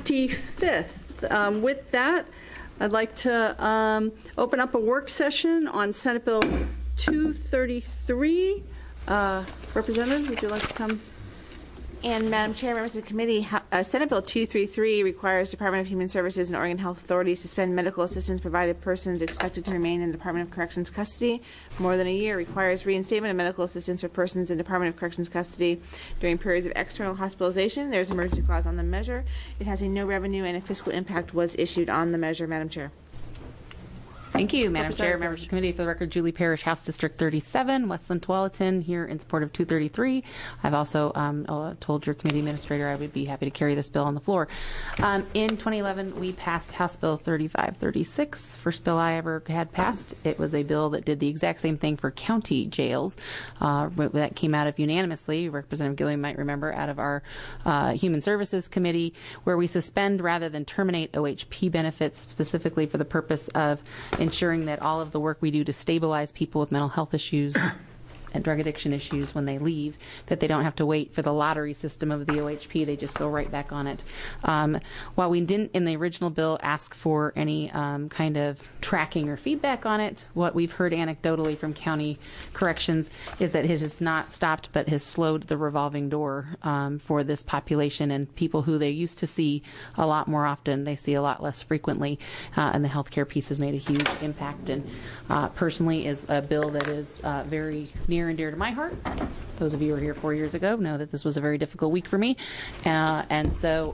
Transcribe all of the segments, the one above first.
65th. With that, I'd like to open up a work session on Senate Bill 233. Representative, would you like to come? And Madam Chair, members of the committee, Senate Bill 233 requires Department of Human Services and Oregon Health Authority to suspend medical assistance provided to persons expected to remain in the Department of Corrections custody more than a year. Requires reinstatement of medical assistance for persons in Department of Corrections custody during periods of external hospitalization. There's an emergency clause on the measure. It has a no revenue and a fiscal impact was issued on the measure. Madam Chair. Thank you, Madam Chair, members of the committee. For the record, Julie Parrish, House District 37, Westland Tualatin, here in support of 233. I've also told your committee administrator I would be happy to carry this bill on the floor. In 2011, we passed House Bill 3536, first bill I ever had passed. It was a bill that did the exact same thing for county jails. That came out of unanimously, Representative Gilliam might remember, out of our Human Services Committee, where we suspend rather than terminate OHP benefits specifically for the purpose of ensuring that all of the work we do to stabilize people with mental health issues and drug addiction issues when they leave, that they don't have to wait for the lottery system of the OHP. They just go right back on it. While we didn't in the original bill ask for any kind of tracking or feedback on it, what we've heard anecdotally from county corrections is that it has not stopped but has slowed the revolving door for this population, and people who they used to see a lot more often, they see a lot less frequently, and the healthcare piece has made a huge impact, and personally is a bill that is very near and dear to my heart. Those of you who were here 4 years ago know that this was a very difficult week for me, and so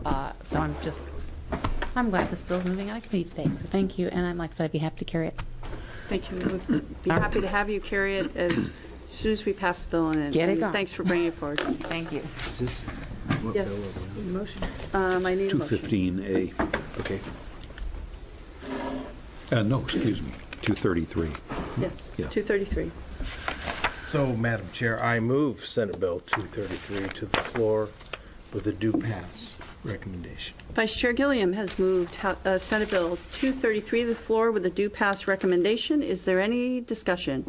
I'm glad this bill's moving out of committee today. So thank you, and like I said, I'd be happy to carry it. Thank you. We'd be happy to have you carry it as soon as we pass the bill. And get it going. Thanks for bringing it forward. Thank you. Is this what yes. bill are we on? Motion. I need a motion. 215A. Okay. No, excuse me. 233. Yes. Yeah. 233. So, Madam Chair, I move Senate Bill 233 to the floor with a due pass recommendation. Vice Chair Gilliam has moved Senate Bill 233 to the floor with a due pass recommendation. Is there any discussion?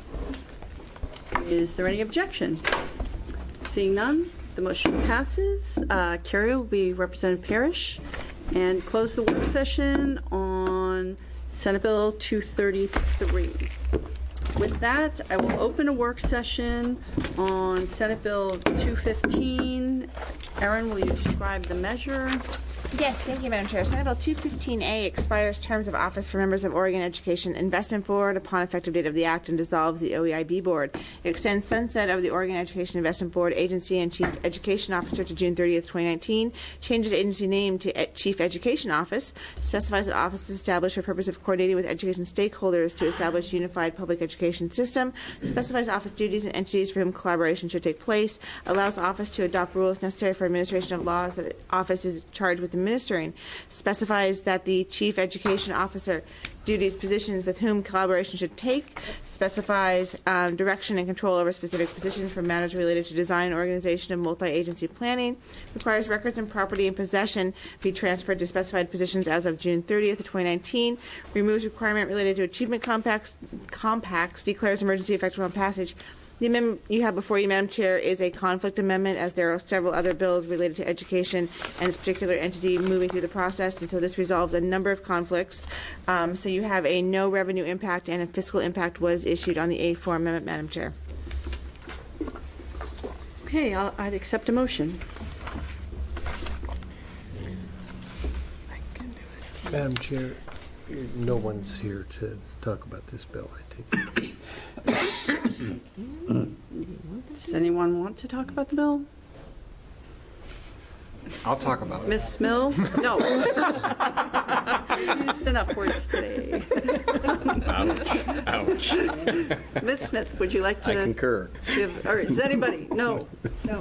Is there any objection? Seeing none, the motion passes. Carrier will be Representative Parrish, and close the work session on Senate Bill 233. With that, I will open a work session on Senate Bill 215. Erin, will you describe the measure? Yes, thank you, Madam Chair. Senate Bill 215A expires terms of office for members of Oregon Education Investment Board upon effective date of the Act and dissolves the OEIB Board. It extends sunset of the Oregon Education Investment Board agency and Chief Education Officer to June 30th, 2019, changes agency name to Chief Education Office, specifies that office is established for purpose of coordinating with education stakeholders to establish a unified public education system, specifies office duties and entities for whom collaboration should take place, allows office to adopt rules necessary for administration of laws that office is charged with administering, specifies that the Chief Education Officer duties positions with whom collaboration should take, specifies direction and control over specific positions for matters related to design and organization of multi-agency planning, requires records and property in possession be transferred to specified positions as of June 30th of 2019, removes requirement related to achievement compacts, declares emergency effective on passage. The amendment you have before you, Madam Chair, is a conflict amendment, as there are several other bills related to education and its particular entity moving through the process, and so this resolves a number of conflicts. So you have a no revenue impact and a fiscal impact was issued on the A4 amendment, Madam Chair. Okay, I'd accept a motion. Madam Chair, no one's here to talk about this bill, I take it. Does anyone want to talk about the bill? I'll talk about it. Ms. Mill? No. You used enough words today. Ouch. Ms. Smith, would you like to? I concur. Or is anybody? No.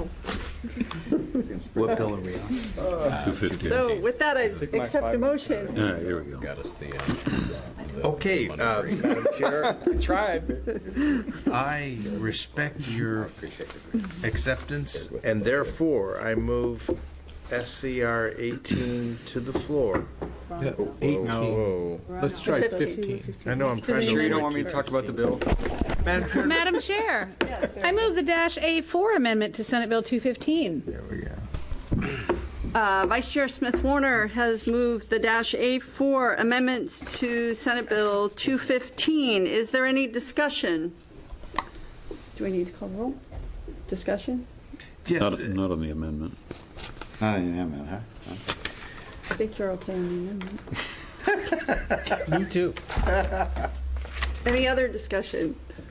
What bill are we on? 215. So with that, I accept the motion. Here we go. Got us the Okay, Madam Chair, tried. I respect your acceptance, and therefore I move SCR 18 to the floor. 18. No. Let's try 15. I know, I'm trying to... Sure you don't want me to talk about the bill? Madam Chair. Madam Chair, I move the -A4 amendment to Senate Bill 215. There we go. Vice Chair Smith Warner has moved the -A4 amendments to Senate Bill 215. Is there any discussion? Do we need to call the roll? Discussion? Yeah, Not on the amendment. Not an amendment, huh? I think you're okay on the amendment. me too. Any other discussion?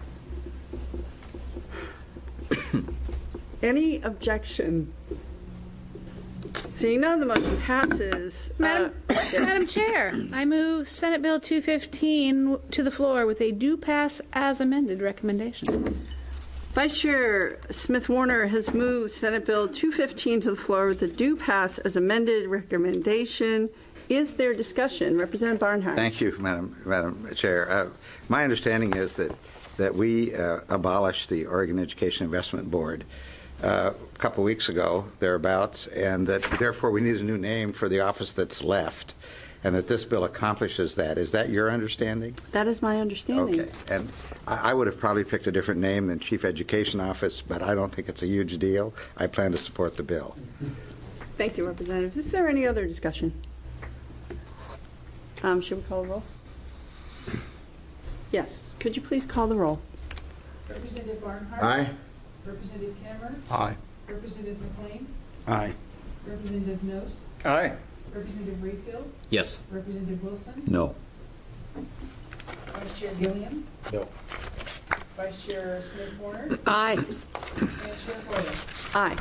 Any objection? Seeing none, the motion passes. Madam Chair, I move Senate Bill 215 to the floor with a do pass as amended recommendation. Vice Chair Smith Warner has moved Senate Bill 215 to the floor with a do pass as amended recommendation. Is there discussion? Representative Barnhart. Thank you, Madam Chair. My understanding is that we abolished the Oregon Education Investment Board a couple weeks ago, thereabouts, and that therefore we need a new name for the office that's left, and that this bill accomplishes that. Is that your understanding? That is my understanding. Okay. And I would have probably picked a different name than Chief Education Office, but I don't think it's a huge deal. I plan to support the bill. Thank you, Representative. Is there any other discussion? Should we call the roll? Yes. Could you please call the roll? Representative Barnhart. Aye. Representative Kinnemer. Aye. Representative McLean. Aye. Representative Nose. Aye. Representative Rayfield. Yes. Representative Wilson. No. Vice Chair Gilliam. No. Vice Chair Smith Warner. Aye. And Chair Boyer.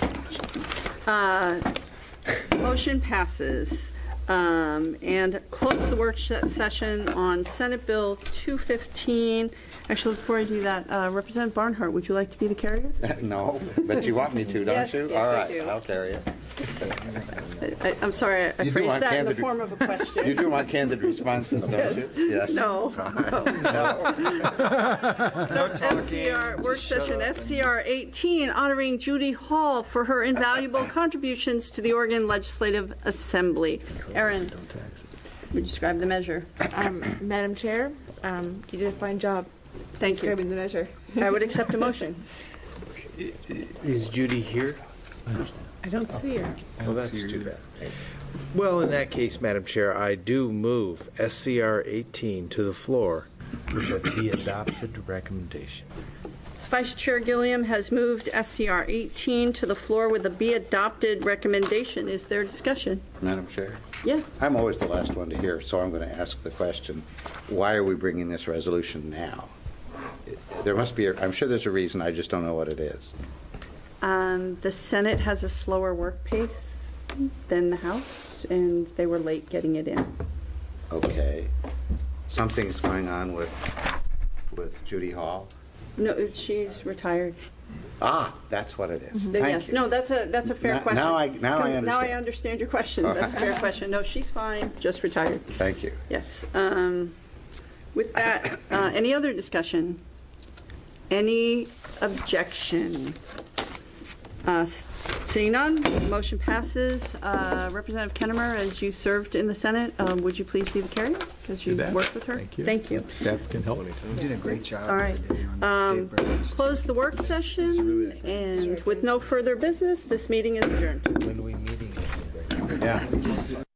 Aye. Motion passes. And close the work session on Senate Bill 215. Actually, before I do that, Representative Barnhart, would you like to be the carrier? No, but you want me to, don't Yes, you? yes, All I right, do. I'll carry it. I'm sorry, I You do phrased want that in the candid- form of a question. You do want candid responses, don't you? Yes. No. SCR, work session SCR 18, honoring Judy Hall for her invaluable contributions to the Oregon Legislative Assembly. Erin, would you describe the measure? Madam Chair, you did a fine job Thank you. describing the measure. I would accept a motion. Is Judy here? I don't see her. Well, that's too bad. Well, in that case, Madam Chair, I do move SCR 18 to the floor with a be adopted recommendation. Vice Chair Gilliam has moved SCR 18 to the floor with a be adopted recommendation. Is there discussion? Madam Chair? Yes. I'm always the last one to hear, so I'm going to ask the question, why are we bringing this resolution now? There must be, I'm sure there's a reason, I just don't know what it is. The Senate has a slower work pace than the House, and they were late getting it in. Okay. Something's going on with Judy Hall? No, she's retired. Ah, that's what it is. Yes. Thank you. No, that's a fair Now- question. now I understand. Now I understand your question. That's a fair question. No, she's fine. Just retired. Thank you. Yes. With that, any other discussion? Any objection? Seeing none, motion passes. Representative Kinnemer, as you served in the Senate, would you please be the carrier? Because you that. worked with her. Thank you. Thank you. Staff can help. You did a great job. All right. Close the work session, and with no further business, this meeting is adjourned. When are we meeting? Yeah.